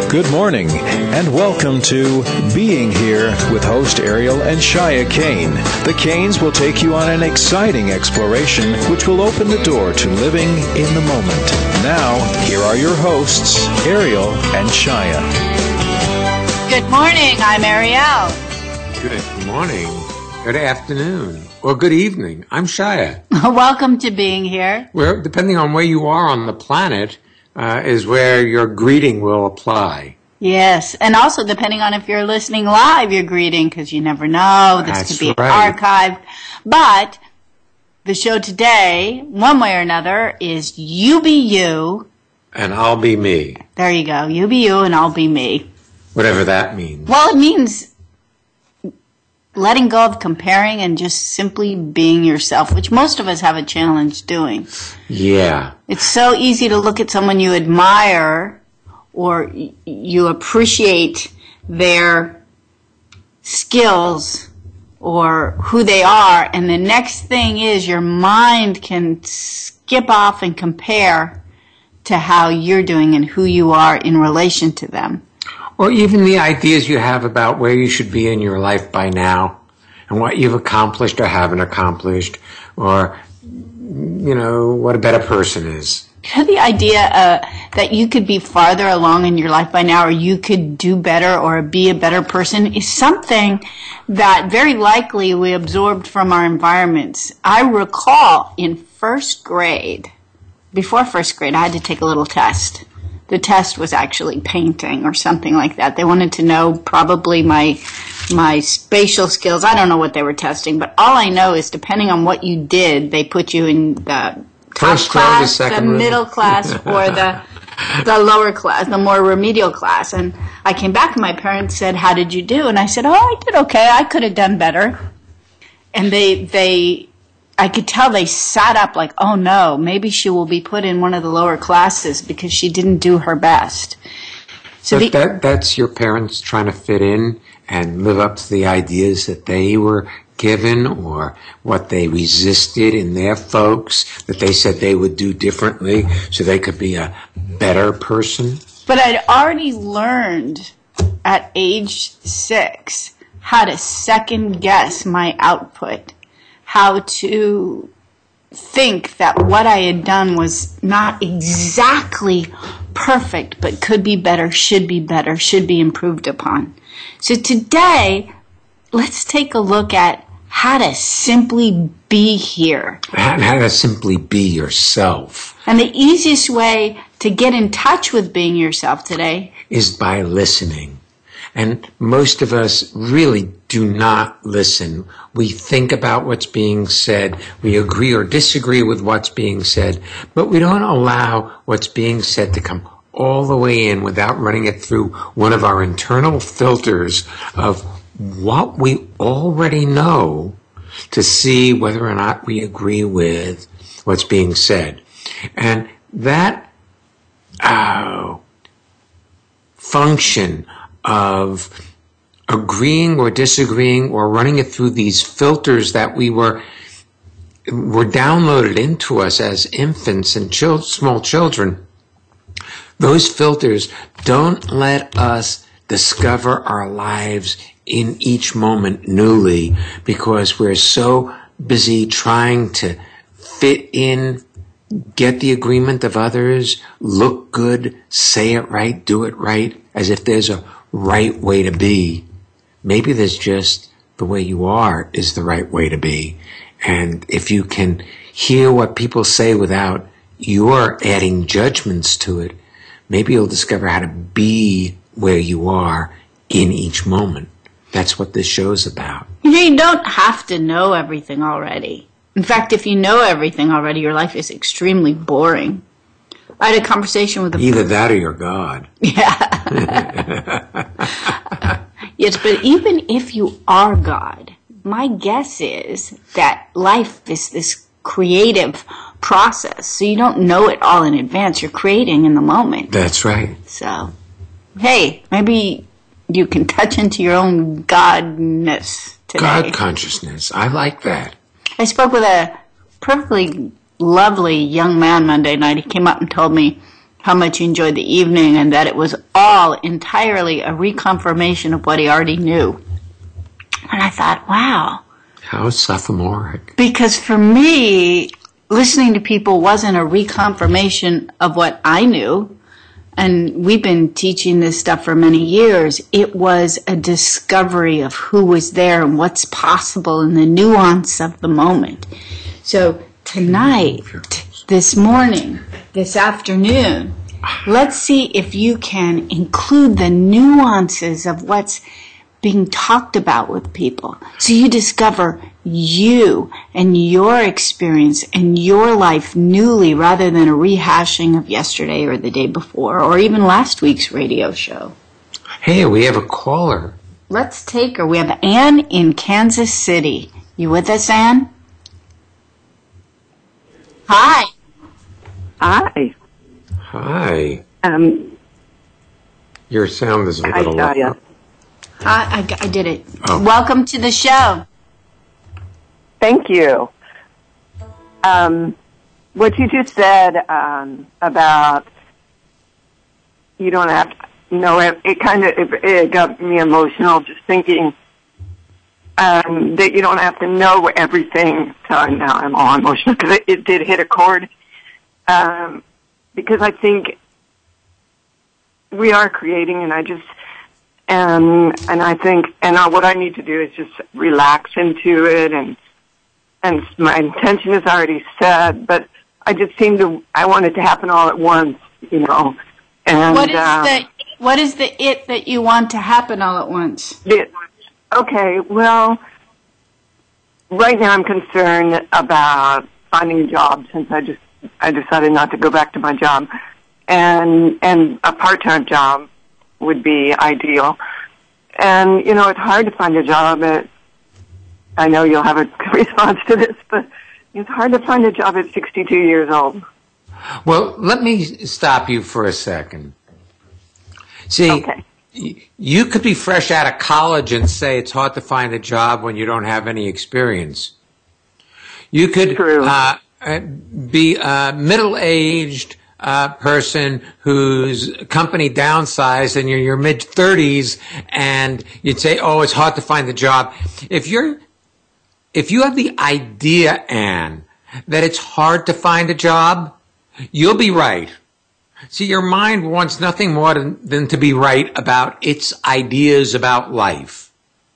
Good morning, and welcome to Being Here with host Ariel and Shia Kane. The Kanes will take you on an exciting exploration which will open the door to living in the moment. Now, here are your hosts, Ariel and Shia. Good morning, I'm Ariel. Good morning, good afternoon, or good evening. I'm Shia. Welcome to Being Here. Well, depending on where you are on the planet, is where your greeting will apply. Yes, and also depending on if you're listening live, your greeting, because you never know. This could be archived. But the show today, one way or another, is you be you. And I'll be me. There you go. You be you and I'll be me. Whatever that means. Well, it means letting go of comparing and just simply being yourself, which most of us have a challenge doing. Yeah. It's so easy to look at someone you admire or you appreciate their skills or who they are, and the next thing is your mind can skip off and compare to how you're doing and who you are in relation to them. Or even the ideas you have about where you should be in your life by now and what you've accomplished or haven't accomplished, or, you know, what a better person is. You know, the idea that you could be farther along in your life by now, or you could do better or be a better person, is something that very likely we absorbed from our environments. I recall in first grade, before first grade, I had to take a little test. The test was actually painting or something like that. They wanted to know probably my spatial skills. I don't know what they were testing, but all I know is depending on what you did, they put you in the top class, the middle class, or the lower class, the more remedial class. And I came back and my parents said, "How did you do?" And I said, "Oh, I did okay. I could have done better." And I could tell they sat up like, oh no, maybe she will be put in one of the lower classes because she didn't do her best. So that's your parents trying to fit in and live up to the ideas that they were given, or what they resisted in their folks that they said they would do differently so they could be a better person. But I'd already learned at age 6 how to second guess my output, how to think that what I had done was not exactly perfect, but could be better, should be improved upon. So today, let's take a look at how to simply be here. How to simply be yourself. And the easiest way to get in touch with being yourself today is by listening. And most of us really do not listen. We think about what's being said. We agree or disagree with what's being said, but we don't allow what's being said to come all the way in without running it through one of our internal filters of what we already know to see whether or not we agree with what's being said. And that function of agreeing or disagreeing or running it through these filters that were downloaded into us as infants and small children, those filters don't let us discover our lives in each moment newly, because we're so busy trying to fit in, get the agreement of others, look good, say it right, do it right, as if there's a right way to be. Maybe there's just the way you are is the right way to be. And if you can hear what people say without your adding judgments to it, maybe you'll discover how to be where you are in each moment. That's what this show's about. You know, you don't have to know everything already. In fact, if you know everything already, your life is extremely boring. I had a conversation with either that or you're God. Yeah. Yes, but even if you are God, my guess is that life is this creative process. So you don't know it all in advance. You're creating in the moment. That's right. So, hey, maybe you can touch into your own godness today. God consciousness. I like that. I spoke with a perfectly lovely young man Monday night. He came up and told me how much he enjoyed the evening, and that it was all entirely a reconfirmation of what he already knew. And I thought, wow. How sophomoric. Because for me, listening to people wasn't a reconfirmation of what I knew. And we've been teaching this stuff for many years. It was a discovery of who was there and what's possible and the nuance of the moment. So tonight, this morning, this afternoon, let's see if you can include the nuances of what's being talked about with people. So you discover you and your experience and your life newly rather than a rehashing of yesterday or the day before or even last week's radio show. Hey, we have a caller. Let's take her. We have Ann in Kansas City. You with us, Ann? Hi. Hi. Hi. Your sound is a little low. I did it. Oh. Welcome to the show. Thank you. What you just said about you don't have to, it got me emotional just thinking that you don't have to know everything. Sorry, now I'm all emotional because it did hit a chord. Because I think we are creating, and I just and I think what I need to do is just relax into it, and my intention is already set, but I just I want it to happen all at once, And what is the it that you want to happen all at once? Okay, well, right now I'm concerned about finding a job since I decided not to go back to my job, and a part-time job would be ideal. And, it's hard to find a job I know you'll have a response to this, but it's hard to find a job at 62 years old. Well, let me stop you for a second. See, okay. You could be fresh out of college and say it's hard to find a job when you don't have any experience. You could be a middle-aged person whose company downsized and you're in your mid-30s and you'd say, oh, it's hard to find a job. If you have the idea, Anne, that it's hard to find a job, you'll be right. See, your mind wants nothing more than to be right about its ideas about life.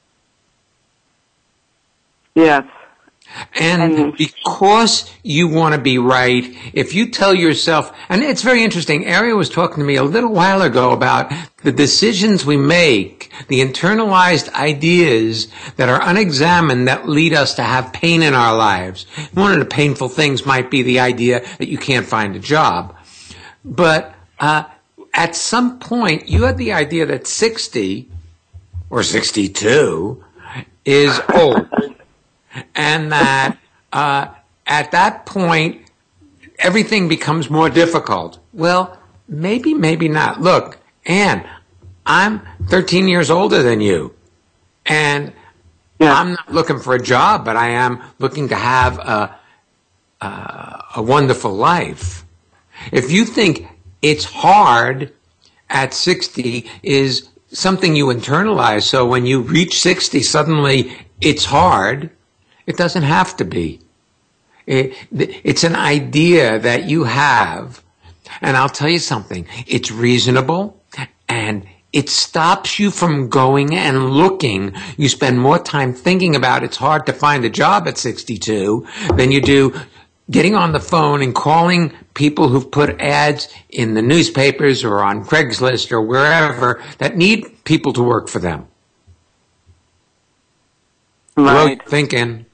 Yes. And because you want to be right, if you tell yourself, and it's very interesting, Ariel was talking to me a little while ago about the decisions we make, the internalized ideas that are unexamined that lead us to have pain in our lives. One of the painful things might be the idea that you can't find a job. But at some point, you had the idea that 60 or 62 is old. And that at that point, everything becomes more difficult. Well, maybe not. Look, Anne, I'm 13 years older than you. And I'm not looking for a job, but I am looking to have a wonderful life. If you think it's hard at 60 is something you internalize, so when you reach 60, suddenly it's hard. It doesn't have to be. It's an idea that you have. And I'll tell you something. It's reasonable and it stops you from going and looking. You spend more time thinking about it's hard to find a job at 62 than you do getting on the phone and calling people who've put ads in the newspapers or on Craigslist or wherever that need people to work for them. Right. What are you thinking?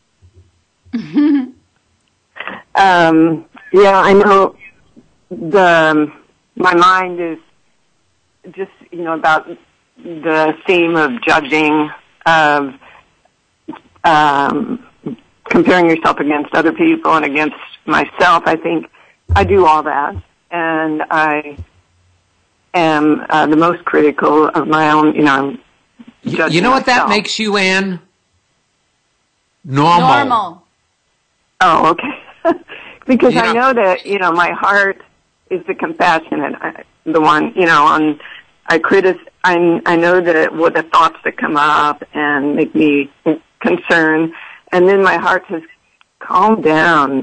I know my mind is just, about the theme of judging, of comparing yourself against other people and against myself. I think I do all that, and I am the most critical of my own, judging You know what myself. that makes you, Anne? Normal. Oh, okay. Because I know that, my heart is the compassionate, the one, I know that what the thoughts that come up and make me concerned, and then my heart says, calm down.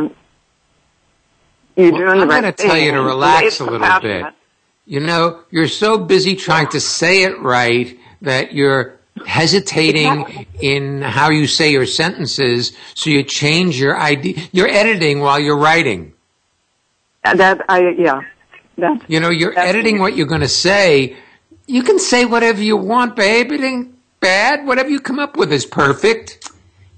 You're doing the right thing. I'm going to tell you to relax a little bit. You're so busy trying to say it right that you're hesitating in how you say your sentences, so you change your idea. You're editing while you're writing. You're editing what you're going to say. You can say whatever you want, babe. It ain't bad. Whatever you come up with is perfect.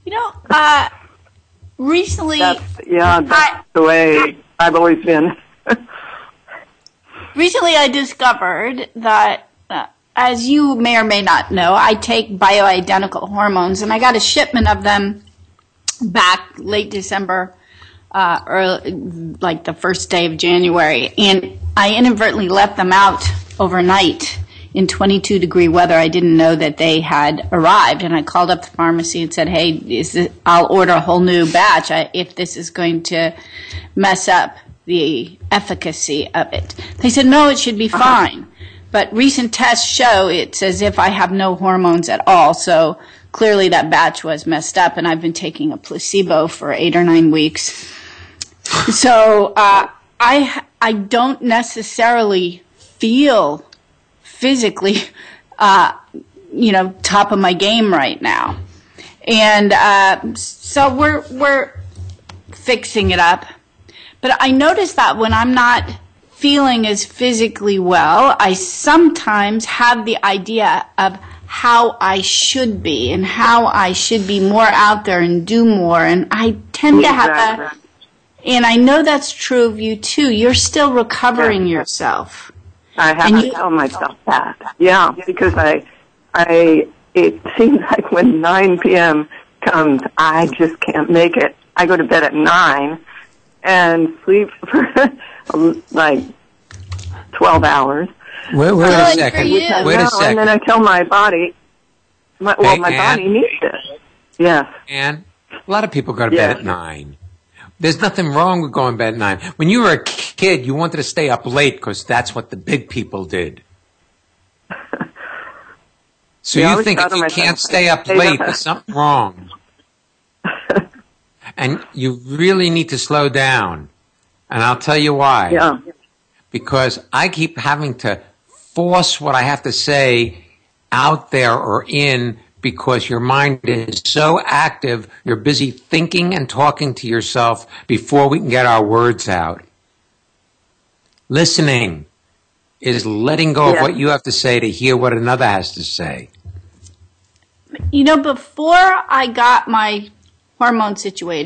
Recently... That's the way I've always been. Recently, I discovered that, as you may or may not know, I take bioidentical hormones, and I got a shipment of them back late December, or like the first day of January, and I inadvertently left them out overnight in 22-degree weather. I didn't know that they had arrived, and I called up the pharmacy and said, hey, I'll order a whole new batch if this is going to mess up the efficacy of it. They said, no, it should be fine. But recent tests show it's as if I have no hormones at all, so clearly that batch was messed up, and I've been taking a placebo for 8 or 9 weeks. So I don't necessarily feel physically, top of my game right now. And so we're fixing it up. But I notice that when I'm not feeling as physically well, I sometimes have the idea of how I should be and how I should be more out there and do more. And I tend to have that. And I know that's true of you, too. You're still recovering yourself. I have to tell myself that. Yeah, because it seems like when 9 p.m. comes, I just can't make it. I go to bed at 9 and sleep for like 12 hours. Wait a second. Wait a second. And then I tell my body, my body needs it. Yes. And a lot of people go to bed at 9. There's nothing wrong with going to bed at 9. When you were a kid, you wanted to stay up late because that's what the big people did. So you think if you can't stay up late, there's something wrong. And you really need to slow down. And I'll tell you why. Yeah. Because I keep having to force what I have to say out there or in because your mind is so active, you're busy thinking and talking to yourself before we can get our words out. Listening is letting go of what you have to say to hear what another has to say. Before I got my hormones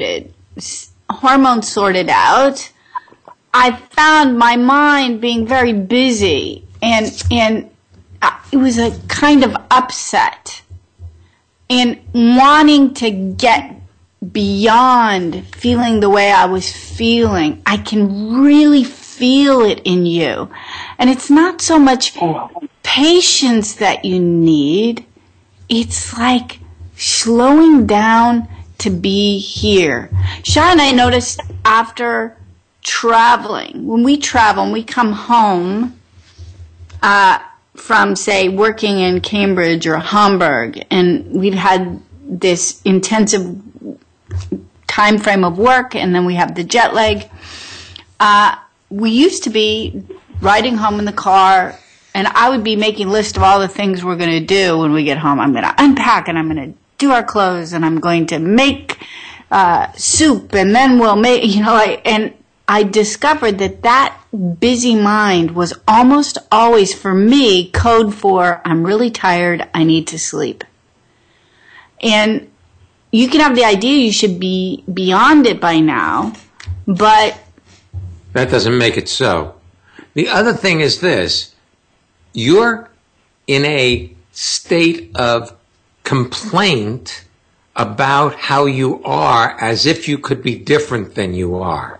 sorted out, I found my mind being very busy, and it was a kind of upset and wanting to get beyond feeling the way I was feeling. I can really feel it in you. And it's not so much patience that you need. It's like slowing down to be here. Shah and I noticed after traveling, when we travel and we come home from, say, working in Cambridge or Hamburg, and we've had this intensive time frame of work, and then we have the jet lag. We used to be riding home in the car, and I would be making a list of all the things we're going to do when we get home. I'm going to unpack, and I'm going to do our clothes, and I'm going to make soup, and then we'll make, and I discovered that busy mind was almost always, for me, code for I'm really tired, I need to sleep. And you can have the idea you should be beyond it by now, but that doesn't make it so. The other thing is this. You're in a state of complaint about how you are as if you could be different than you are.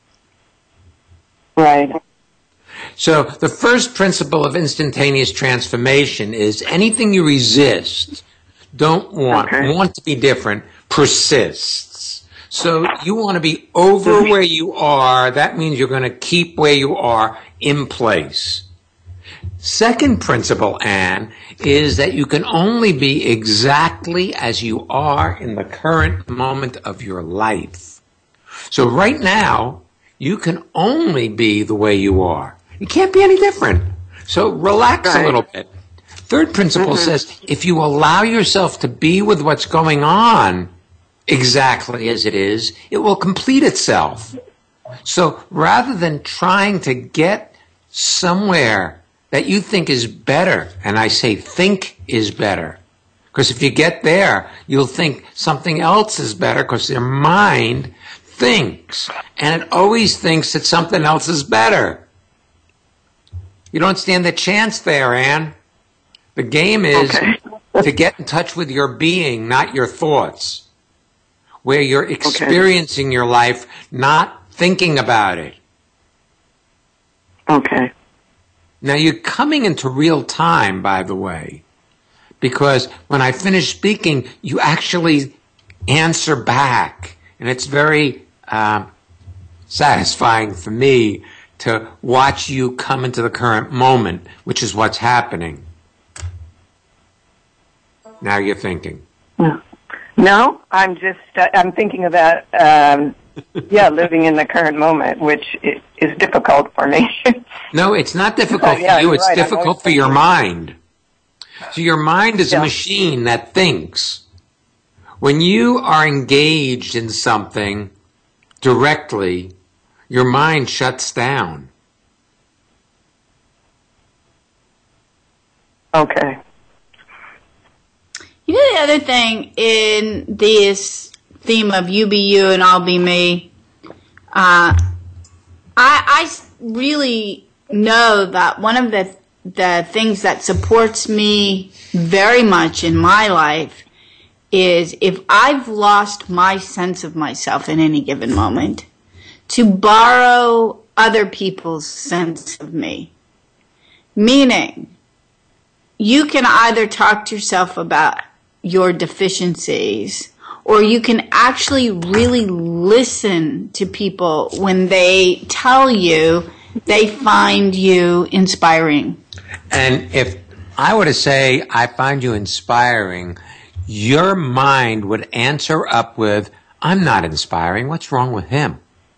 Right. So the first principle of instantaneous transformation is anything you resist, don't want to be different, persists. So you want to be over where you are. That means you're going to keep where you are in place. Second principle, Anne, is that you can only be exactly as you are in the current moment of your life. So right now, you can only be the way you are. You can't be any different. So relax a little bit. Third principle says if you allow yourself to be with what's going on exactly as it is, it will complete itself. So rather than trying to get somewhere that you think is better, and I say think is better, because if you get there, you'll think something else is better because your mind thinks, and it always thinks that something else is better. You don't stand a chance there, Anne. The game is to get in touch with your being, not your thoughts, where you're experiencing your life, not thinking about it. Okay. Now, you're coming into real time, by the way, because when I finish speaking, you actually answer back. And it's very satisfying for me to watch you come into the current moment, which is what's happening. Now you're thinking. No, I'm just, I'm thinking about, living in the current moment, which is difficult for me. No, it's not difficult for you. It's difficult for your mind. So your mind is a machine that thinks. When you are engaged in something directly, your mind shuts down. Okay. You know, the other thing in this theme of you be you and I'll be me, I really know that one of the things that supports me very much in my life is if I've lost my sense of myself in any given moment, to borrow other people's sense of me. Meaning, you can either talk to yourself about your deficiencies, or you can actually really listen to people when they tell you they find you inspiring. And if I were to say, I find you inspiring, your mind would answer up with, I'm not inspiring. What's wrong with him?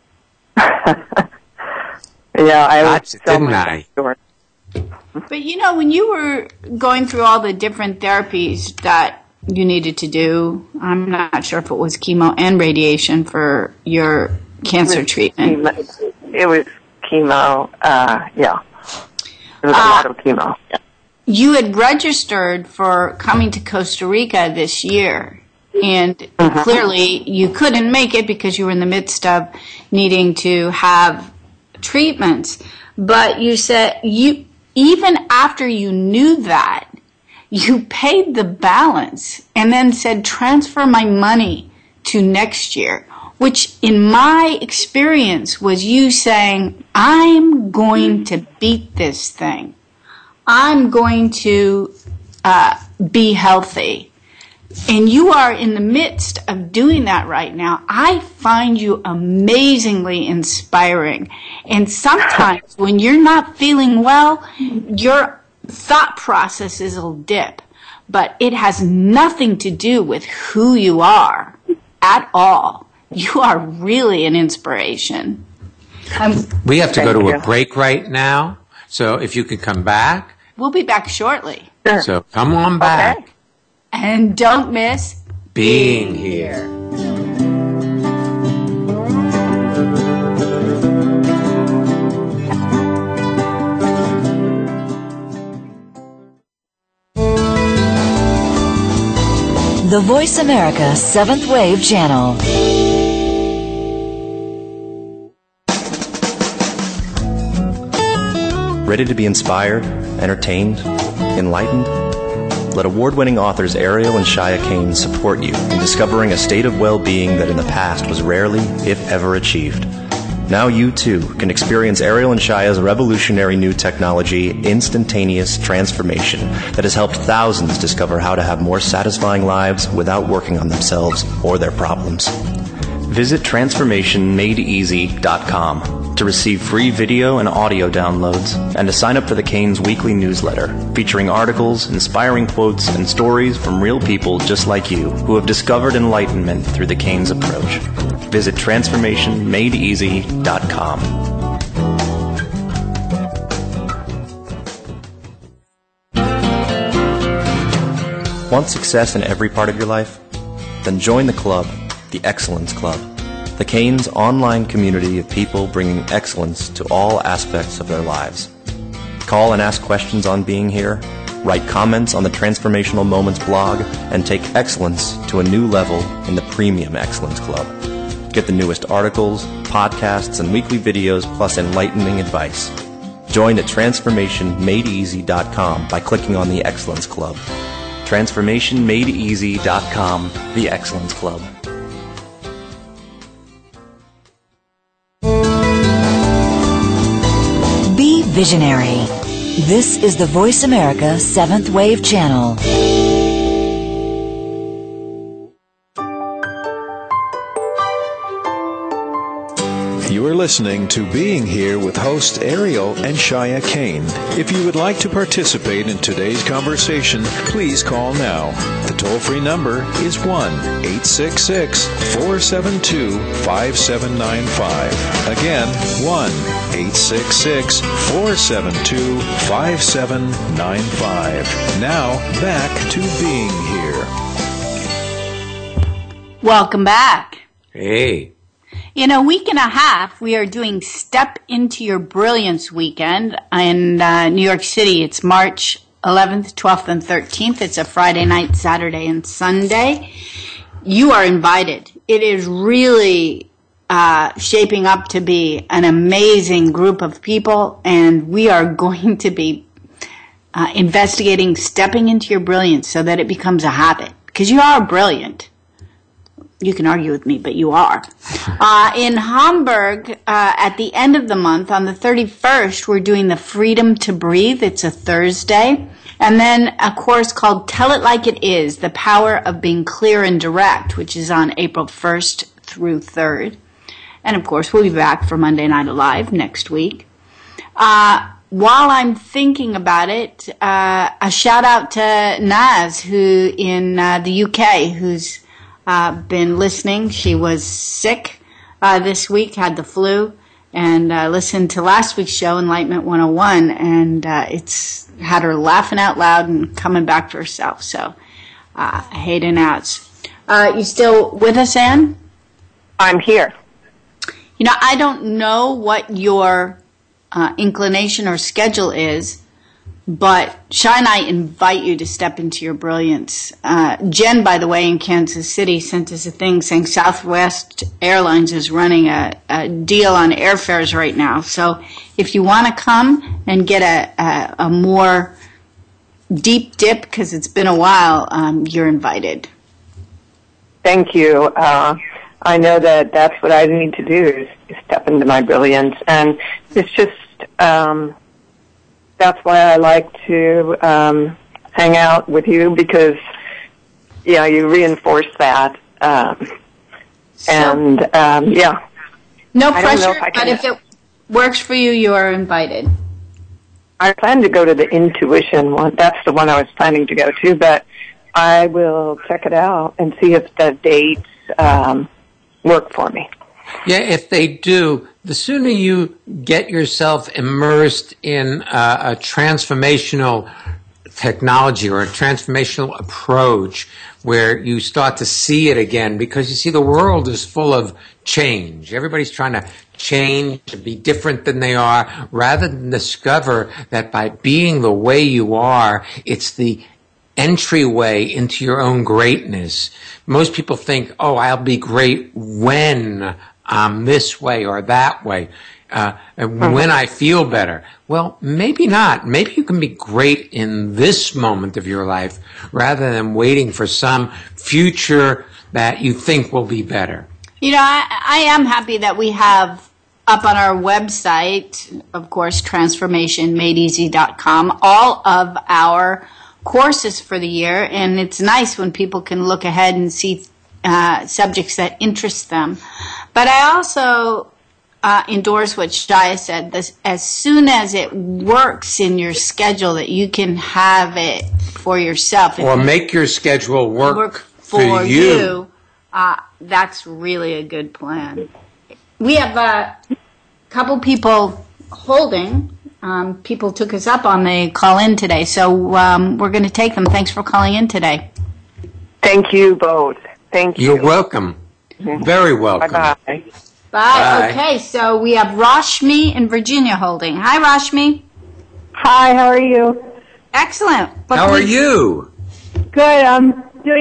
Didn't I? But you know, when you were going through all the different therapies that you needed to do, I'm not sure if it was chemo and radiation for your cancer treatment. It was chemo, It was a lot of chemo. Yeah. You had registered for coming to Costa Rica this year, and clearly you couldn't make it because you were in the midst of needing to have treatments. But you said even after you knew that, you paid the balance and then said, transfer my money to next year, which in my experience was you saying, I'm going to beat this thing. I'm going to be healthy. And you are in the midst of doing that right now. I find you amazingly inspiring. And sometimes when you're not feeling well, your thought processes will dip. But it has nothing to do with who you are at all. You are really an inspiration. We have to go to a break right now. So if you could come back. We'll be back shortly. Sure. So come on back. Okay. And don't miss being here. The Voice America 7th Wave Channel. Ready to be inspired, entertained, enlightened? Let award-winning authors Ariel and Shia Kane support you in discovering a state of well-being that in the past was rarely, if ever, achieved. Now you, too, can experience Ariel and Shia's revolutionary new technology, Instantaneous Transformation, that has helped thousands discover how to have more satisfying lives without working on themselves or their problems. Visit transformationmadeeasy.com to receive free video and audio downloads and to sign up for the Canes weekly newsletter featuring articles, inspiring quotes, and stories from real people just like you who have discovered enlightenment through the Canes approach. Visit transformationmadeeasy.com. Want success in every part of your life? Then join the club, the Excellence Club, the Canes online community of people bringing excellence to all aspects of their lives. Call and ask questions on being here, write comments on the Transformational Moments blog, and take excellence to a new level in the Premium Excellence Club. Get the newest articles, podcasts, and weekly videos plus enlightening advice. Join at transformationmadeeasy.com by clicking on the Excellence Club. transformationmadeeasy.com, the Excellence Club. Be visionary. This is the Voice America 7th Wave Channel. You are listening to Being Here with hosts Ariel and Shia Kane. If you would like to participate in today's conversation, please call now. The toll-free number is 1-866-472-5795. Again, 1-866-472-5795. Now, back to Being Here. Welcome back. Hey. In a week and a half, we are doing Step Into Your Brilliance weekend in New York City. It's March 11th, 12th, and 13th. It's a Friday night, Saturday, and Sunday. You are invited. It is really shaping up to be an amazing group of people, and we are going to be investigating stepping into your brilliance so that it becomes a habit, because you are brilliant. You can argue with me, but you are. In Hamburg, at the end of the month, on the 31st, we're doing the Freedom to Breathe. It's a Thursday. And then a course called Tell It Like It Is, The Power of Being Clear and Direct, which is on April 1st through 3rd. And, of course, we'll be back for Monday Night Alive next week. While I'm thinking about it, a shout-out to Naz, who in the UK, who's been listening. She was sick this week, had the flu, and listened to last week's show, Enlightenment 101, and it's had her laughing out loud and coming back to herself. So, Hayden outs. You still with us, Ann? I'm here. You know, I don't know what your inclination or schedule is, but Shai and I invite you to step into your brilliance. Jen, by the way, in Kansas City sent us a thing saying Southwest Airlines is running a deal on airfares right now. So if you want to come and get a more deep dip, because it's been a while, you're invited. Thank you. I know that that's what I need to do is step into my brilliance. And it's just... that's why I like to hang out with you, because, yeah, you reinforce that. Yeah. No pressure, but if it works for you, you are invited. I plan to go to the intuition one. That's the one I was planning to go to, but I will check it out and see if the dates work for me. Yeah, if they do, the sooner you get yourself immersed in a transformational technology or a transformational approach where you start to see it again, because you see the world is full of change. Everybody's trying to change, to be different than they are, rather than discover that by being the way you are, it's the entryway into your own greatness. Most people think, oh, I'll be great when I'm this way or that way, when I feel better. Well, maybe not. Maybe you can be great in this moment of your life rather than waiting for some future that you think will be better. You know, I am happy that we have up on our website, of course, transformationmadeeasy.com, all of our courses for the year, and it's nice when people can look ahead and see subjects that interest them. But I also endorse what Shia said. As soon as it works in your schedule, that you can have it for yourself. Or make your schedule work for you. That's really a good plan. We have a couple people holding. People took us up on the call in today, so we're going to take them. Thanks for calling in today. Thank you both. Thank you. You're welcome. Very welcome. Bye-bye. Bye. Okay, so we have Rashmi in Virginia holding. Hi, Rashmi. Hi, how are you? Excellent. How are you? Good. I'm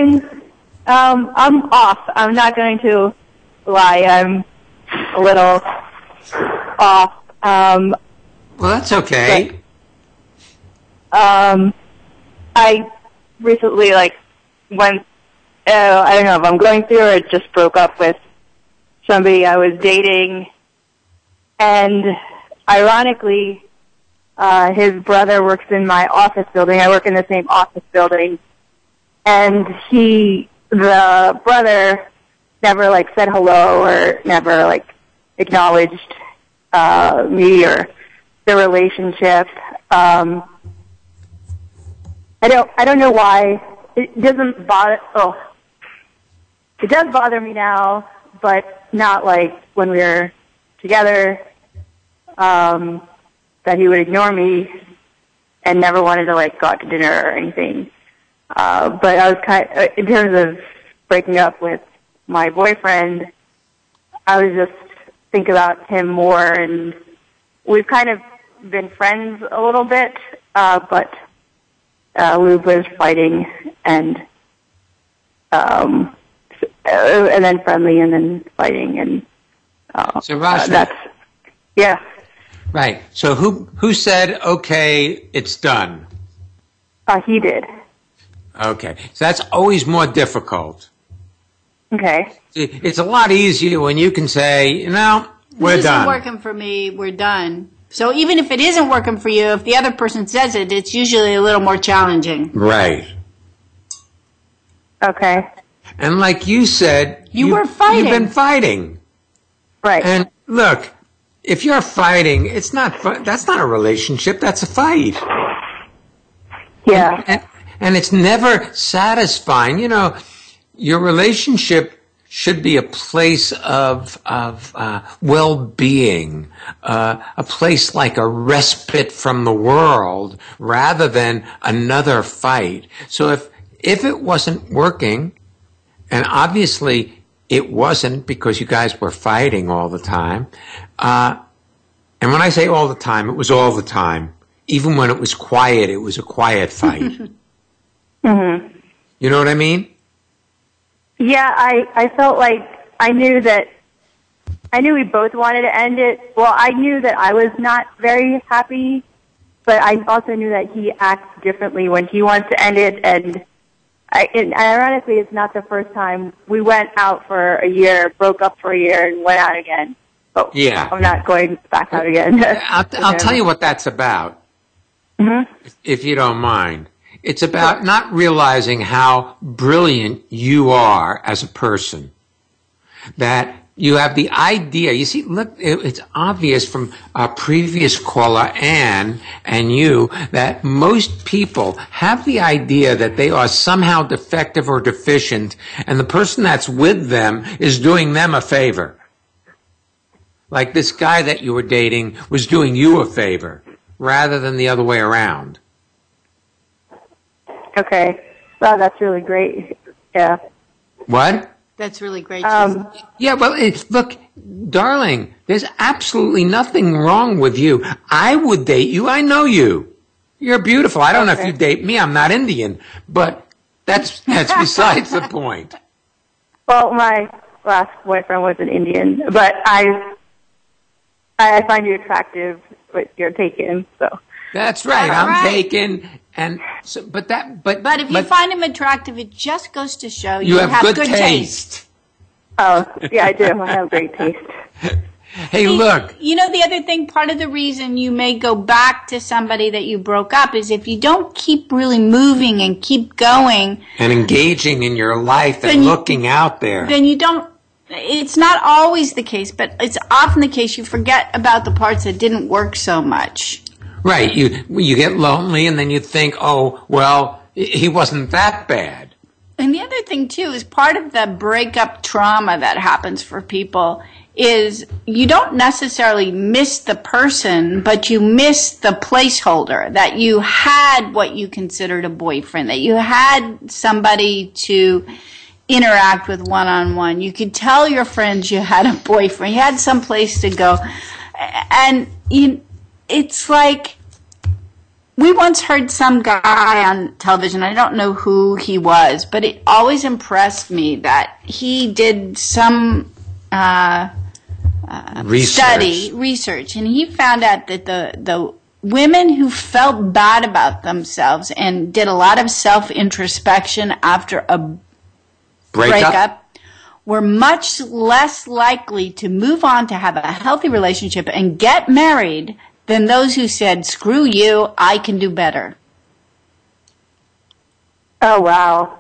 off. I'm not going to lie. I'm a little off. Well, that's okay. I recently, went, I don't know if I'm going through or just broke up with somebody I was dating, and ironically, his brother works in my office building. I work in the same office building, and the brother never, said hello or never, acknowledged me or the relationship. I don't know why. It doesn't bother. Oh, it does bother me now, but not when we were together. That he would ignore me and never wanted to go out to dinner or anything. But I was in terms of breaking up with my boyfriend, I was just think about him more, and we've kind of been friends a little bit, but we were fighting and then friendly and then fighting, and so Rashmi, that's yeah. Right. So who said okay, it's done? He did. Okay. So that's always more difficult. Okay. It's a lot easier when you can say, we're this done. Isn't working for me. We're done. So even if it isn't working for you, if the other person says it, it's usually a little more challenging. Right. Okay. And like you said, you were fighting. You've been fighting. Right. And look, if you're fighting, it's not that's not a relationship, that's a fight. Yeah. And it's never satisfying. Your relationship should be a place of well-being, a place like a respite from the world rather than another fight. So if it wasn't working, and obviously it wasn't because you guys were fighting all the time, and when I say all the time, it was all the time. Even when it was quiet, it was a quiet fight. Mm-hmm. You know what I mean? Yeah, I felt like I knew we both wanted to end it. Well, I knew that I was not very happy, but I also knew that he acts differently when he wants to end it. And ironically, it's not the first time. We went out for a year, broke up for a year, and went out again. But yeah. I'm not going back out again. I'll tell you what that's about, if you don't mind. It's about not realizing how brilliant you are as a person. That you have the idea. You see, look, it's obvious from our previous caller, Anne, and you, that most people have the idea that they are somehow defective or deficient, and the person that's with them is doing them a favor. Like this guy that you were dating was doing you a favor, rather than the other way around. Okay. Wow, that's really great. Yeah. What? That's really great. Yeah, well, look, darling, there's absolutely nothing wrong with you. I would date you. I know you. You're beautiful. I don't know if you date me. I'm not Indian. But that's besides the point. Well, my last boyfriend was an Indian, but I find you attractive, but you're taken, so. That's right. I'm taken. And so, but if you find him attractive, it just goes to show you have good taste. Oh, yeah, I do. I have great taste. Hey, look. You know, the other thing, part of the reason you may go back to somebody that you broke up is if you don't keep really moving and keep going. And engaging in your life and looking out there. Then you don't, it's not always the case, but it's often the case you forget about the parts that didn't work so much. Right. You get lonely and then you think, oh, well, he wasn't that bad. And the other thing, too, is part of the breakup trauma that happens for people is you don't necessarily miss the person, but you miss the placeholder, that you had what you considered a boyfriend, that you had somebody to interact with one-on-one. You could tell your friends you had a boyfriend. You had some place to go. And it's like, we once heard some guy on television, I don't know who he was, but it always impressed me that he did some research, and he found out that the women who felt bad about themselves and did a lot of self-introspection after a breakup were much less likely to move on to have a healthy relationship and get married than those who said, screw you, I can do better. Oh, wow.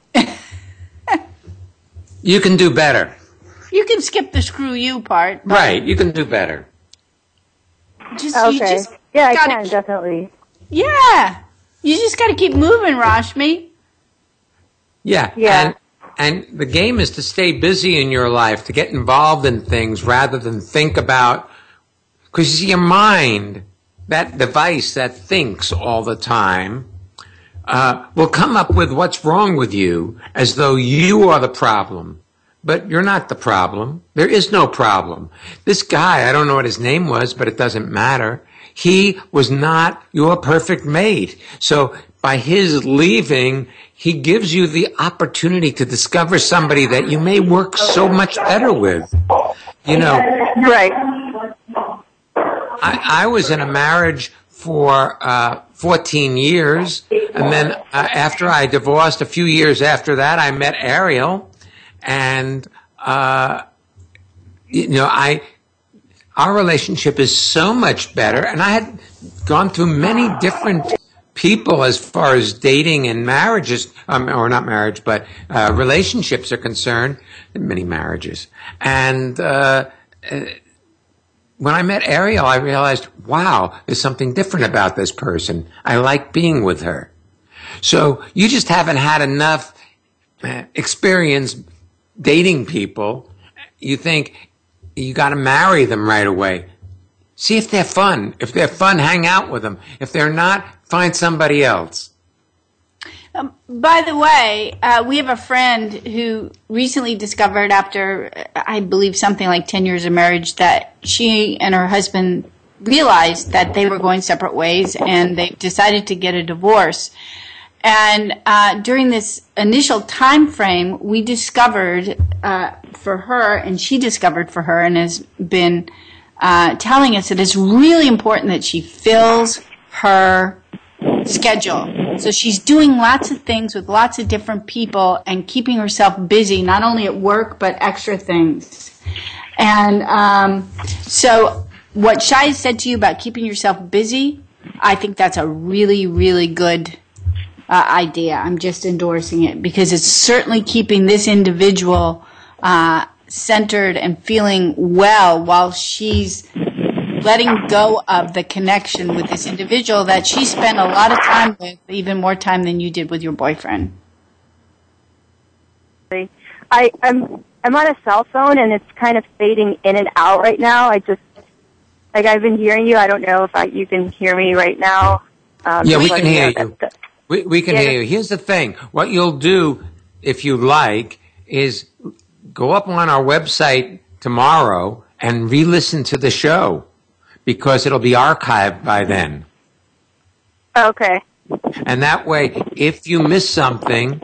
You can do better. You can skip the screw you part. Right, you can do better. Okay. Yeah, I can, definitely. Yeah. You just got to keep moving, Rashmi. Yeah. And the game is to stay busy in your life, to get involved in things rather than think about, because your mind, that device that thinks all the time, will come up with what's wrong with you as though you are the problem. But you're not the problem. There is no problem. This guy, I don't know what his name was, but it doesn't matter. He was not your perfect mate. So by his leaving, he gives you the opportunity to discover somebody that you may work so much better with. You know. Right. I was in a marriage for 14 years, and then after I divorced, a few years after that, I met Ariel. And, our relationship is so much better. And I had gone through many different people as far as dating and marriages, or not marriage, but relationships are concerned, many marriages. And when I met Ariel, I realized, wow, there's something different about this person. I like being with her. So you just haven't had enough experience dating people. You think you got to marry them right away. See if they're fun. If they're fun, hang out with them. If they're not, find somebody else. By the way, we have a friend who recently discovered after, I believe, something like 10 years of marriage that she and her husband realized that they were going separate ways and they decided to get a divorce. And during this initial time frame, we discovered for her, and she discovered for her, and has been telling us that it's really important that she fills her schedule. So she's doing lots of things with lots of different people and keeping herself busy, not only at work, but extra things. And so what Shai said to you about keeping yourself busy, I think that's a really, really good idea. I'm just endorsing it because it's certainly keeping this individual centered and feeling well while she's letting go of the connection with this individual that she spent a lot of time with, even more time than you did with your boyfriend. I'm on a cell phone and it's kind of fading in and out right now. I've been hearing you. I don't know if you can hear me right now. Yeah, we can hear you. We can hear you. Here's the thing. What you'll do, if you like, is go up on our website tomorrow and re-listen to the show because it'll be archived by then. Okay. And that way, if you miss something,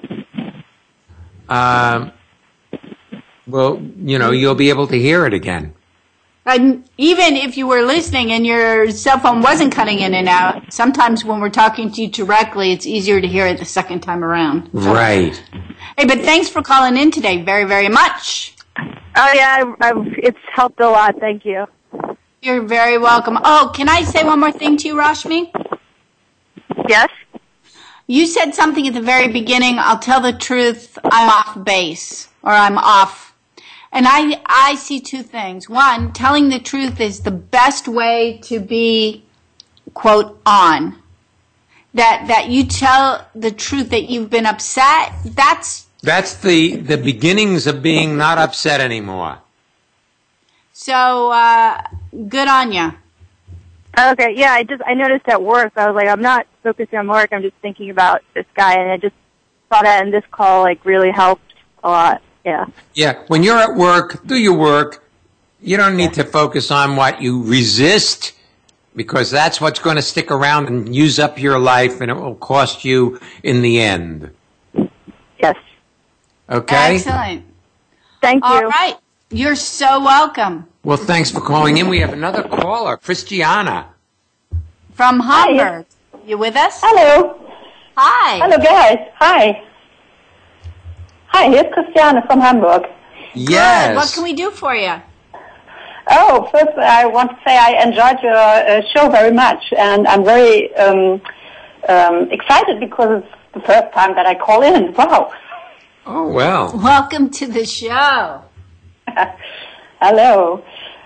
you'll be able to hear it again. And even if you were listening and your cell phone wasn't cutting in and out, sometimes when we're talking to you directly, it's easier to hear it the second time around. Right. Hey, but thanks for calling in today very, very much. Oh, yeah, it's helped a lot. Thank you. You're very welcome. Oh, can I say one more thing to you, Rashmi? Yes? You said something at the very beginning, I'll tell the truth, I'm off base, or I'm off. And I see two things. One, telling the truth is the best way to be, quote, on. That you tell the truth that you've been upset, that's the beginnings of being not upset anymore. So, good on you. Okay, yeah, I noticed at work, I was like, I'm not focusing on work, I'm just thinking about this guy, and I just thought that in this call, like, really helped a lot, yeah. Yeah, when you're at work, do your work. You don't need to focus on what you resist, because that's what's going to stick around and use up your life, and it will cost you in the end. Yes. Okay? Excellent. Thank you. All right. You're so welcome. Well, thanks for calling in. We have another caller, Christiana. From Hamburg. You with us? Hello. Hi. Hello, guys. Hi. Hi, here's Christiane from Hamburg. Yes. Good. What can we do for you? Oh, first I want to say I enjoyed your show very much, and I'm very excited because it's the first time that I call in. Wow. Oh, well. Welcome to the show. Hello.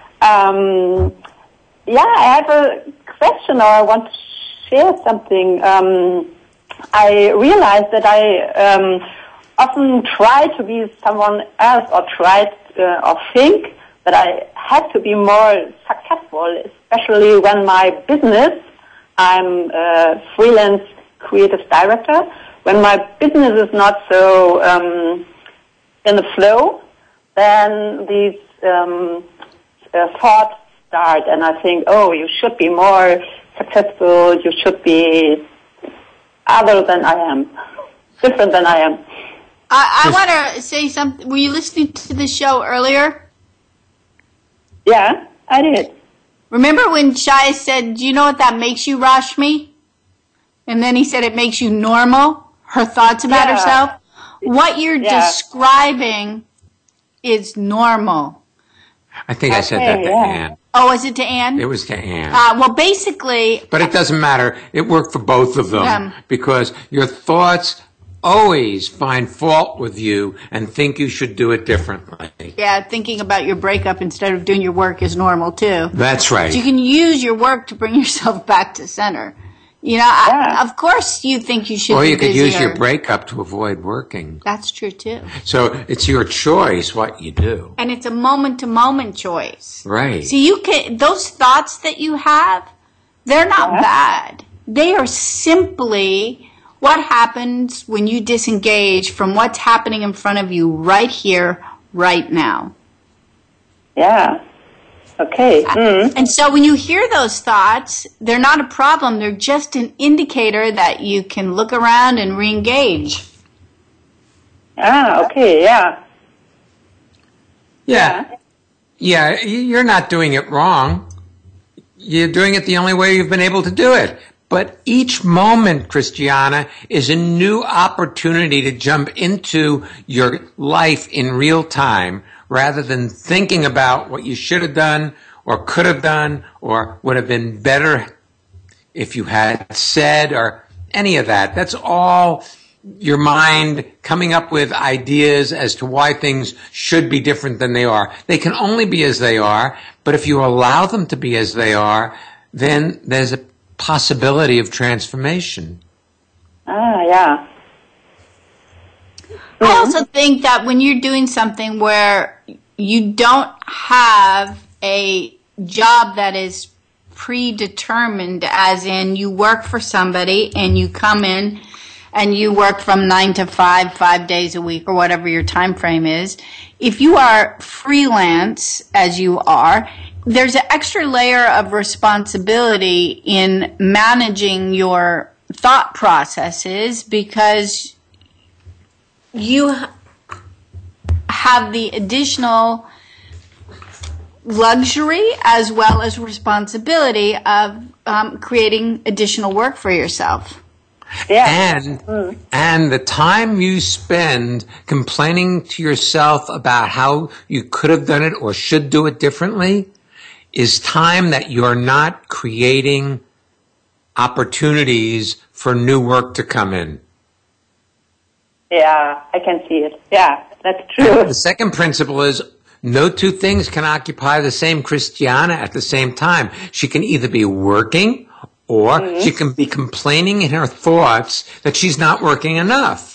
I have a question, or I want to share something. I realized that I often try to be someone else, or think that I have to be more successful, especially when my business, I'm a freelance creative director, when my business is not so in the flow, then these thoughts start, and I think, oh, you should be more successful, you should be other than I am, different than I am. I want to say something. Were you listening to the show earlier? Yeah, I did. Remember when Shai said, do you know what that makes you, Rashmi? And then he said it makes you normal, her thoughts about herself. What you're describing is normal. I think I said that to Ann. Oh, was it to Ann? It was to Ann. Well, basically... But it doesn't matter. It worked for both of them because your thoughts always find fault with you and think you should do it differently. Yeah, thinking about your breakup instead of doing your work is normal, too. That's right. So you can use your work to bring yourself back to center. You know, of course you think you should be Or you could busier. use your breakup to avoid working. That's true, too. So it's your choice what you do. And it's a moment-to-moment choice. Right. So you can, those thoughts that you have, they're not bad. They are simply what happens when you disengage from what's happening in front of you right here, right now. Yeah. Okay. Mm. And so when you hear those thoughts, they're not a problem. They're just an indicator that you can look around and re-engage. Ah, okay, yeah. Yeah. Yeah, you're not doing it wrong. You're doing it the only way you've been able to do it. But each moment, Christiana, is a new opportunity to jump into your life in real time rather than thinking about what you should have done or could have done or would have been better if you had said or any of that. That's all your mind coming up with ideas as to why things should be different than they are. They can only be as they are, but if you allow them to be as they are, then there's a possibility of transformation. Ah, yeah. I also think that when you're doing something where you don't have a job that is predetermined, as in you work for somebody and you come in and you work from 9 to 5, 5 days a week or whatever your time frame is. If you are freelance, as you are, there's an extra layer of responsibility in managing your thought processes because you have the additional luxury as well as responsibility of creating additional work for yourself. Yeah. And the time you spend complaining to yourself about how you could have done it or should do it differently is time that you're not creating opportunities for new work to come in. Yeah, I can see it. Yeah, that's true. And the second principle is no two things can occupy the same Christiana at the same time. She can either be working or she can be complaining in her thoughts that she's not working enough.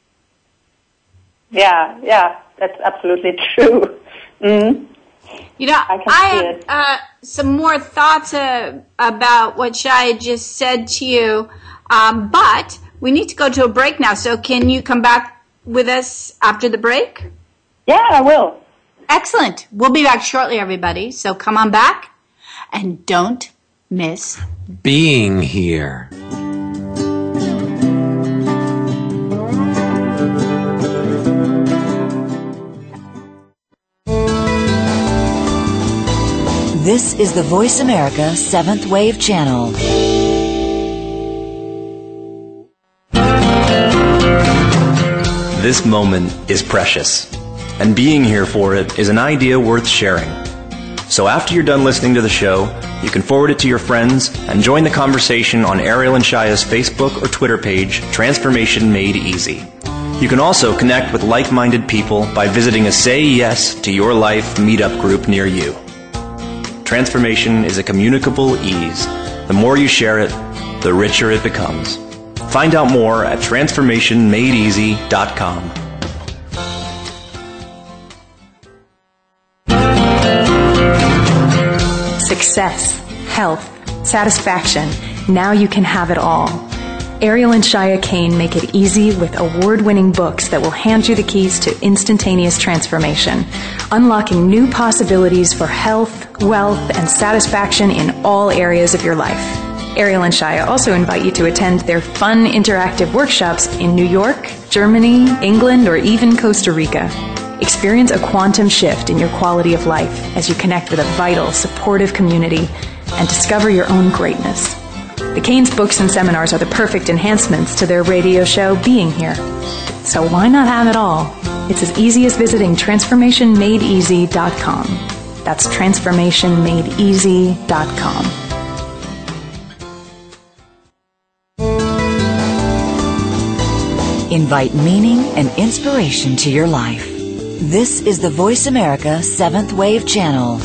Yeah, that's absolutely true. Mm-hmm. You know, I have some more thoughts about what Shia just said to you, but we need to go to a break now. So can you come back with us after the break? Yeah, I will. Excellent. We'll be back shortly, everybody. So come on back and don't miss being here. This is the Voice America 7th Wave Channel. This moment is precious, and being here for it is an idea worth sharing. So after you're done listening to the show, you can forward it to your friends and join the conversation on Ariel and Shia's Facebook or Twitter page, Transformation Made Easy. You can also connect with like-minded people by visiting a Say Yes to Your Life meetup group near you. Transformation is a communicable ease. The more you share it, the richer it becomes. Find out more at transformationmadeeasy.com. Success, health, satisfaction. Now you can have it all. Ariel and Shia Kane make it easy with award-winning books that will hand you the keys to instantaneous transformation, unlocking new possibilities for health, wealth, and satisfaction in all areas of your life. Ariel and Shia also invite you to attend their fun interactive workshops in New York, Germany, England, or even Costa Rica. Experience a quantum shift in your quality of life as you connect with a vital, supportive community and discover your own greatness. The Kane's books and seminars are the perfect enhancements to their radio show, Being Here. So why not have it all? It's as easy as visiting transformationmadeeasy.com. That's transformationmadeeasy.com. Invite meaning and inspiration to your life. This is the Voice America 7th Wave Channel.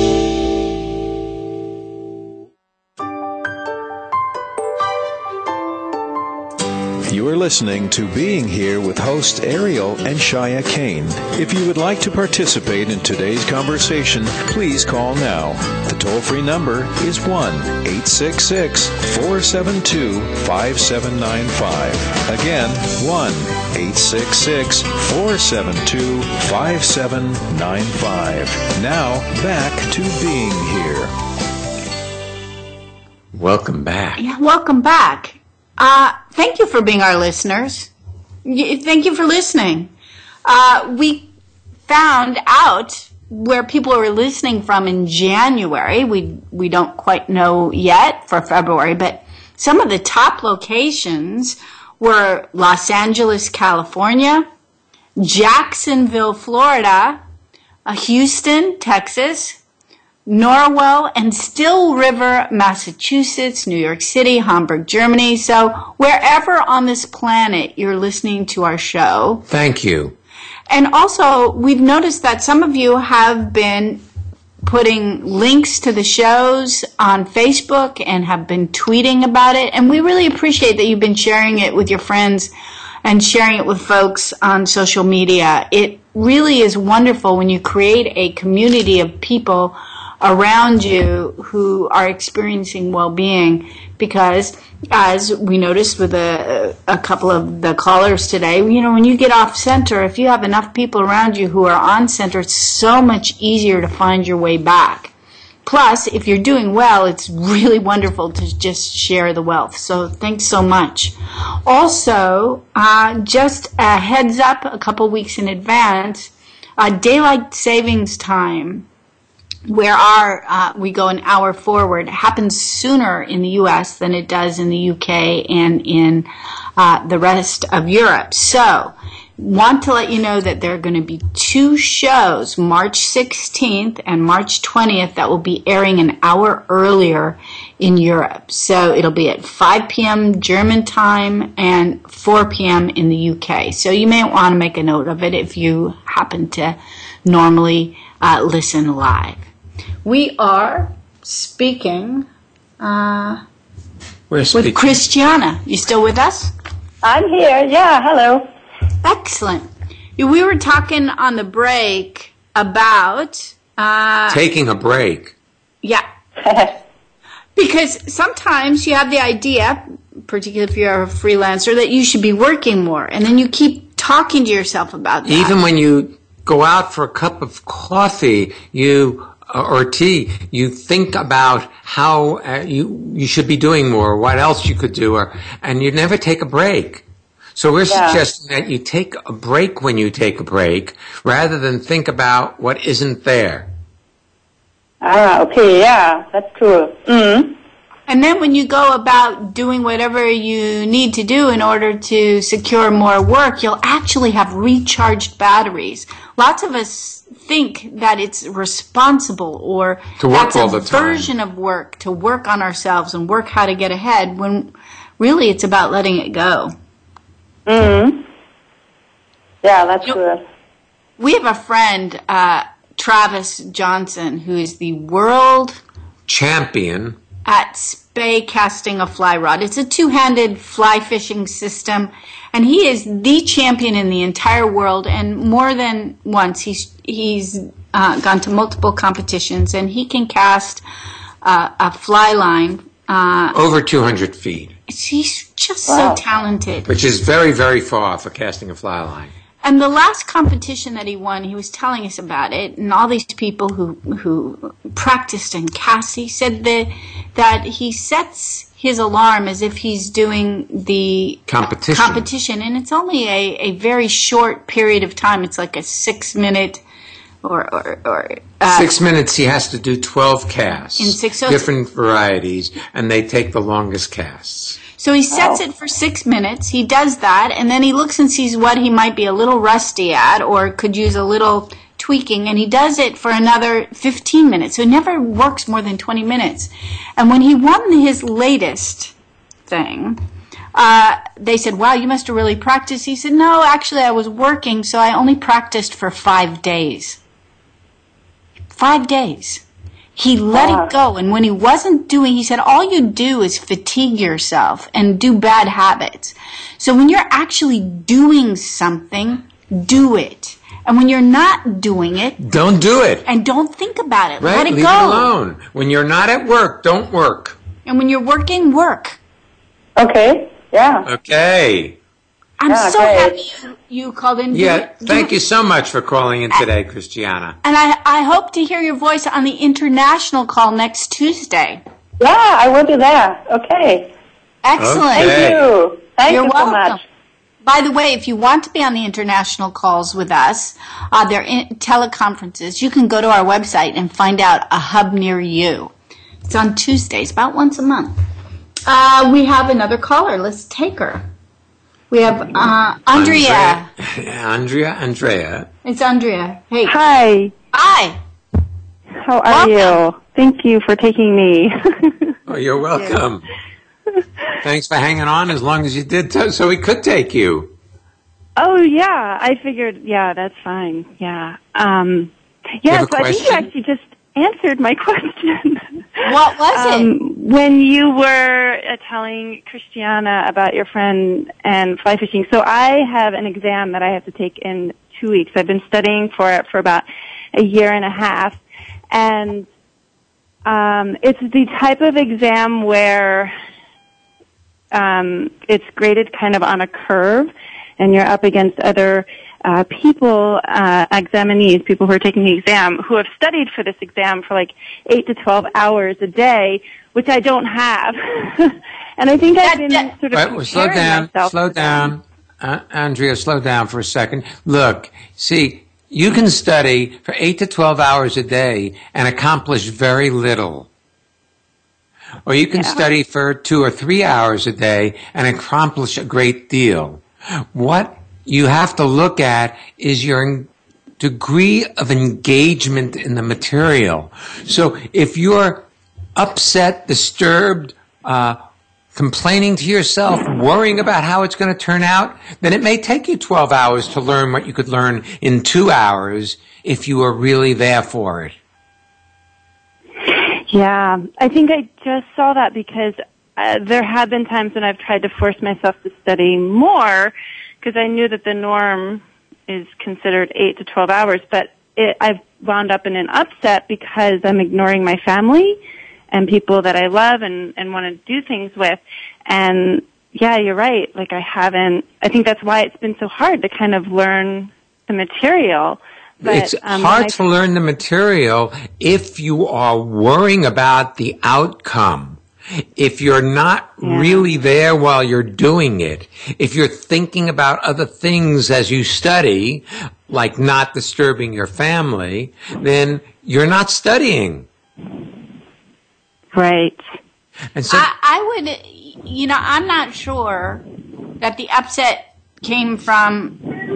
You are listening to Being Here with host Ariel and Shia Kane. If you would like to participate in today's conversation, please call now. The toll-free number is 1-866-472-5795. Again, 1-866-472-5795. Now, back to Being Here. Welcome back. Yeah, welcome back. Thank you for being our listeners. Thank you for listening. We found out where people were listening from in January. We don't quite know yet for February, but some of the top locations were Los Angeles, California, Jacksonville, Florida, Houston, Texas, Norwell and Still River, Massachusetts, New York City, Hamburg, Germany. So wherever on this planet you're listening to our show. Thank you. And also, we've noticed that some of you have been putting links to the shows on Facebook and have been tweeting about it. And we really appreciate that you've been sharing it with your friends and sharing it with folks on social media. It really is wonderful when you create a community of people around you who are experiencing well-being, because as we noticed with a couple of the callers today, you know, when you get off center, if you have enough people around you who are on center, it's so much easier to find your way back. Plus, if you're doing well, it's really wonderful to just share the wealth. So thanks so much. Also, just a heads up, a couple weeks in advance, daylight savings time where we go an hour forward, happens sooner in the U.S. than it does in the U.K. and in the rest of Europe. So, want to let you know that there are going to be 2 shows, March 16th and March 20th, that will be airing an hour earlier in Europe. So it'll be at 5 p.m. German time and 4 p.m. in the UK. So you may want to make a note of it if you happen to normally listen live. We are speaking, with Christiana. You still with us? I'm here. Yeah, hello. Excellent. We were talking on the break about taking a break. Yeah. Because sometimes you have the idea, particularly if you're a freelancer, that you should be working more, and then you keep talking to yourself about that. Even when you go out for a cup of coffee, or tea, you think about how you should be doing more, what else you could do, and you never take a break. So we're suggesting that you take a break when you take a break, rather than think about what isn't there. Okay, yeah, that's true. Mm-hmm. And then when you go about doing whatever you need to do in order to secure more work, you'll actually have recharged batteries. Lots of us think that it's responsible or to work all the that's a time. version of work, to work on ourselves and work how to get ahead, when really it's about letting it go. Mm-hmm. Yeah, that's good. We have a friend, Travis Johnson, who is the world champion at spey casting a fly rod. It's a 2-handed fly fishing system, and he is the champion in the entire world. And more than once, he's gone to multiple competitions, and he can cast a fly line over 200 feet. He's just so talented. Which is very, very far for casting a fly line. And the last competition that he won, he was telling us about it, and all these people who practiced and cast, he said that he sets his alarm as if he's doing the competition, and it's only a very short period of time. It's like a 6-minute or 6 minutes. He has to do 12 casts in different varieties, and they take the longest casts. So he sets it for 6 minutes. He does that, and then he looks and sees what he might be a little rusty at or could use a little tweaking, and he does it for another 15 minutes. So he never works more than 20 minutes. And when he won his latest thing, they said, wow, you must have really practiced. He said, no, actually I was working, so I only practiced for 5 days. 5 days. He let it go, and when he wasn't doing, he said, all you do is fatigue yourself and do bad habits. So when you're actually doing something, do it. And when you're not doing it, don't do it. And don't think about it. Right? Let it Leave go. it alone. When you're not at work, don't work. And when you're working, work. Okay, yeah. Okay. I'm so happy you called in. Yeah, thank you so much for calling in today, Christiana. And I hope to hear your voice on the international call next Tuesday. Yeah, I will be there. Okay. Excellent. Okay. Thank you. Thank You're you welcome. so much. By the way, if you want to be on the international calls with us, they're teleconferences. You can go to our website and find out a hub near you. It's on Tuesdays, about once a month. We have another caller. Let's take her. We have Andrea. Andrea. It's Andrea. Hey. Hi. Hi. How are you? Thank you for taking me. Oh, you're welcome. Thanks for hanging on as long as you did, so we could take you. Oh, yeah. I figured, yeah, that's fine. Yeah. Yeah, so I think you actually just answered my question. What was it? When you were telling Christiana about your friend and fly fishing, so I have an exam that I have to take in 2 weeks. I've been studying for it for about a year and a half, and it's the type of exam where it's graded kind of on a curve, and you're up against other people, examinees, people who are taking the exam, who have studied for this exam for like 8 to 12 hours a day, which I don't have. And I think I've been sort of Slow down. Andrea, slow down for a second. Look, see, you can study for 8 to 12 hours a day and accomplish very little. Or you can study for 2 or 3 hours a day and accomplish a great deal. What you have to look at is your degree of engagement in the material. So if you're upset, disturbed, complaining to yourself, worrying about how it's going to turn out, then it may take you 12 hours to learn what you could learn in 2 hours if you are really there for it. Yeah, I think I just saw that because there have been times when I've tried to force myself to study more because I knew that the norm is considered 8 to 12 hours, but I've wound up in an upset because I'm ignoring my family and people that I love and want to do things with. And yeah, you're right. Like I think that's why it's been so hard to kind of learn the material. But, it's hard to learn the material if you are worrying about the outcome. If you're not really there while you're doing it, if you're thinking about other things as you study, like not disturbing your family, then you're not studying. Right. And so I would, I'm not sure that the upset came from,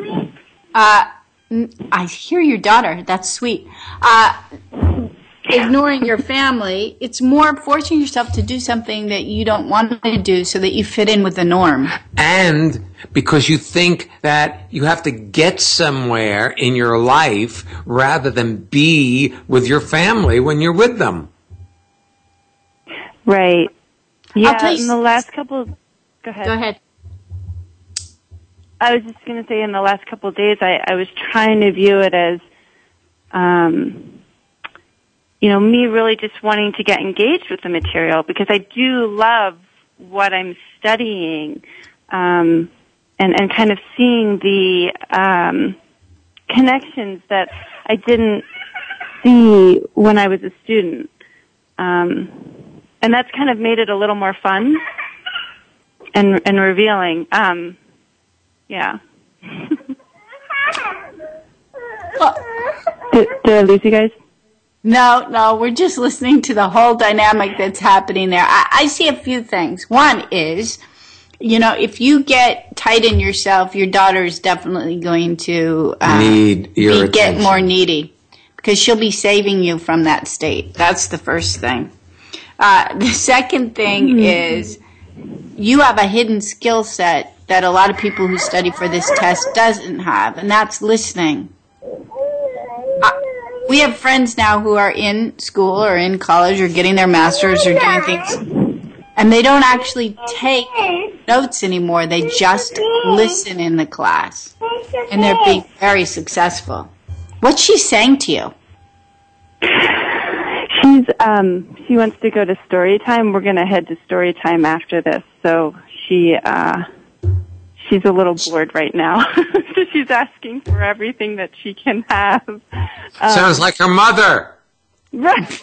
I hear your daughter, that's sweet. Ignoring your family, it's more forcing yourself to do something that you don't want to do so that you fit in with the norm. And because you think that you have to get somewhere in your life rather than be with your family when you're with them. Right. Yeah, in the last couple... Go ahead. Go ahead. I was just going to say in the last couple of days, I was trying to view it as... me really just wanting to get engaged with the material because I do love what I'm studying, and kind of seeing the connections that I didn't see when I was a student. And that's kind of made it a little more fun and revealing. Yeah. Did I lose you guys? No, we're just listening to the whole dynamic that's happening there. I see a few things. One is, if you get tight in yourself, your daughter is definitely going to get more needy because she'll be saving you from that state. That's the first thing. The second thing is you have a hidden skill set that a lot of people who study for this test doesn't have, and that's listening. We have friends now who are in school or in college or getting their masters or doing things, and they don't actually take notes anymore. They just listen in the class, and they're being very successful. What's she saying to you? She wants to go to story time. We're going to head to story time after this, so she's a little bored right now. So she's asking for everything that she can have. Sounds like her mother. Right.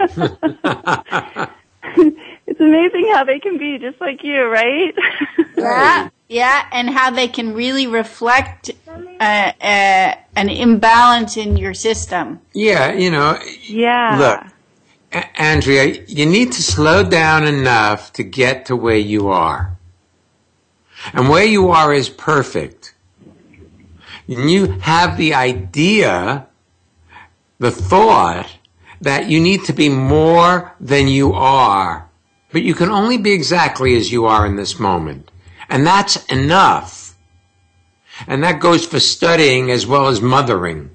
It's amazing how they can be just like you, right? Yeah, and how they can really reflect an imbalance in your system. Yeah, Yeah. Look, Andrea, you need to slow down enough to get to where you are. And where you are is perfect. And you have the idea, the thought, that you need to be more than you are. But you can only be exactly as you are in this moment. And that's enough. And that goes for studying as well as mothering.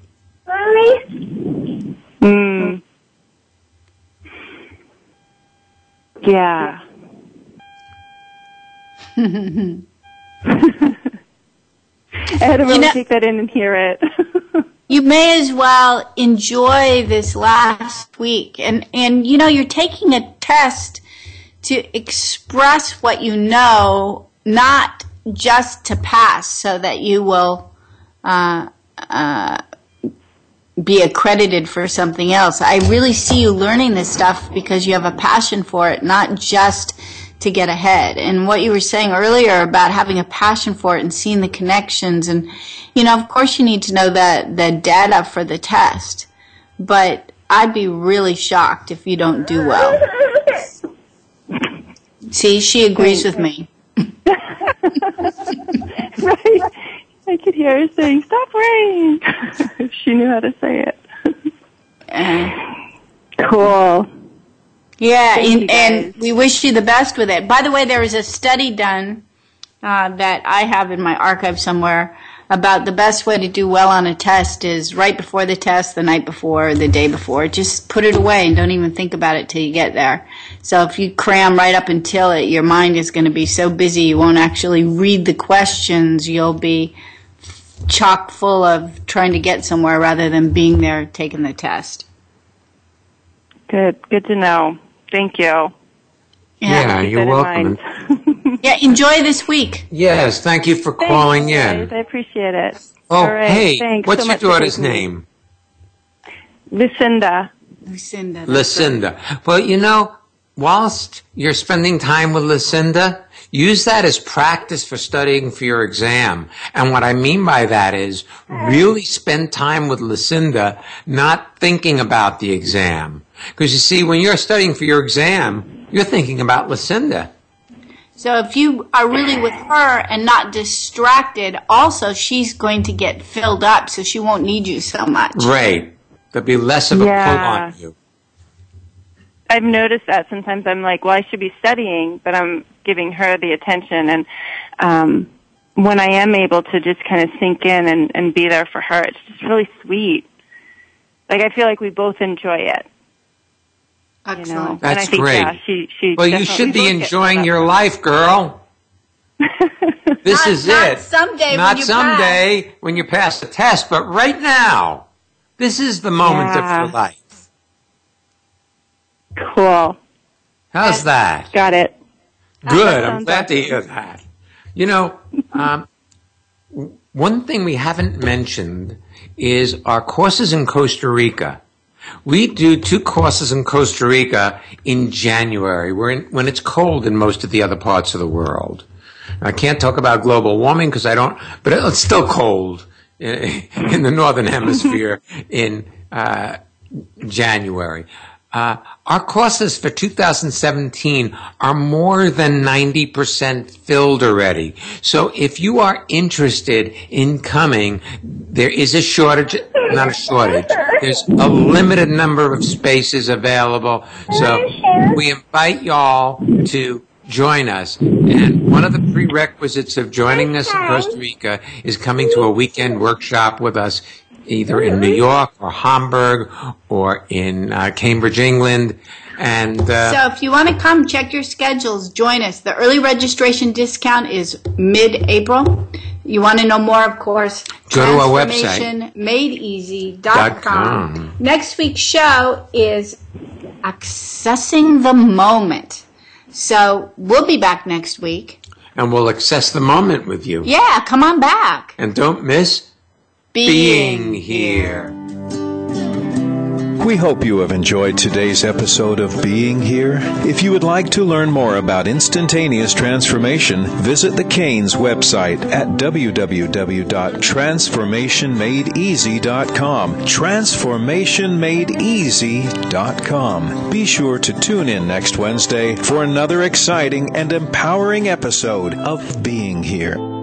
Yeah. I had to really take that in and hear it. You may as well enjoy this last week. And you're taking a test to express what you know, not just to pass so that you will be accredited for something else. I really see you learning this stuff because you have a passion for it, not just to get ahead. And what you were saying earlier about having a passion for it and seeing the connections, and, of course you need to know the data for the test, but I'd be really shocked if you don't do well. See, she agrees with me. Right. I could hear her saying, "Stop worrying." If she knew how to say it. Cool. Yeah, and we wish you the best with it. By the way, there was a study done that I have in my archive somewhere about the best way to do well on a test is right before the test, the night before, the day before. Just put it away and don't even think about it till you get there. So if you cram right up until it, your mind is going to be so busy you won't actually read the questions. You'll be chock full of trying to get somewhere rather than being there taking the test. Good to know. Thank you. Yeah, you're welcome. Yeah, enjoy this week. Yes, thank you for calling in. Guys, I appreciate it. Oh, all right, hey, thanks what's so your much for daughter's taking me. name? Lucinda. Lucinda. Well, whilst you're spending time with Lucinda, use that as practice for studying for your exam. And what I mean by that is really spend time with Lucinda, not thinking about the exam. Because you see, when you're studying for your exam, you're thinking about Lucinda. So if you are really with her and not distracted, also she's going to get filled up, so she won't need you so much. Right. There'll be less of a pull on you. I've noticed that sometimes I'm like, well, I should be studying, but I'm giving her the attention. And when I am able to just kind of sink in and be there for her, it's just really sweet. Like, I feel like we both enjoy it. Excellent. That's and I think, great. Yeah, she well, you should be enjoying your life, girl. This is not it. Someday not when you someday pass. when you pass the test, but right now. This is the moment of your life. Cool. How's that? Got it. Good. I'm glad to hear that. One thing we haven't mentioned is our courses in Costa Rica. We do 2 courses in Costa Rica in January, when it's cold in most of the other parts of the world. I can't talk about global warming because I don't, but it's still cold in the northern hemisphere in January. Our courses for 2017 are more than 90% filled already. So if you are interested in coming, there is a shortage, not a shortage, there's a limited number of spaces available. So we invite y'all to join us. And one of the prerequisites of joining us in Costa Rica is coming to a weekend workshop with us either in New York or Hamburg or in Cambridge, England. And so if you want to come, check your schedules, join us. The early registration discount is mid-April. You want to know more, of course, go to our website, transformationmadeeasy.com. Next week's show is Accessing the Moment. So we'll be back next week. And we'll access the moment with you. Yeah, come on back. And don't miss being here. We hope you have enjoyed today's episode of Being Here. If you would like to learn more about instantaneous transformation, visit the Canes website at www.transformationmadeeasy.com. Transformationmadeeasy.com. Be sure to tune in next Wednesday for another exciting and empowering episode of Being Here.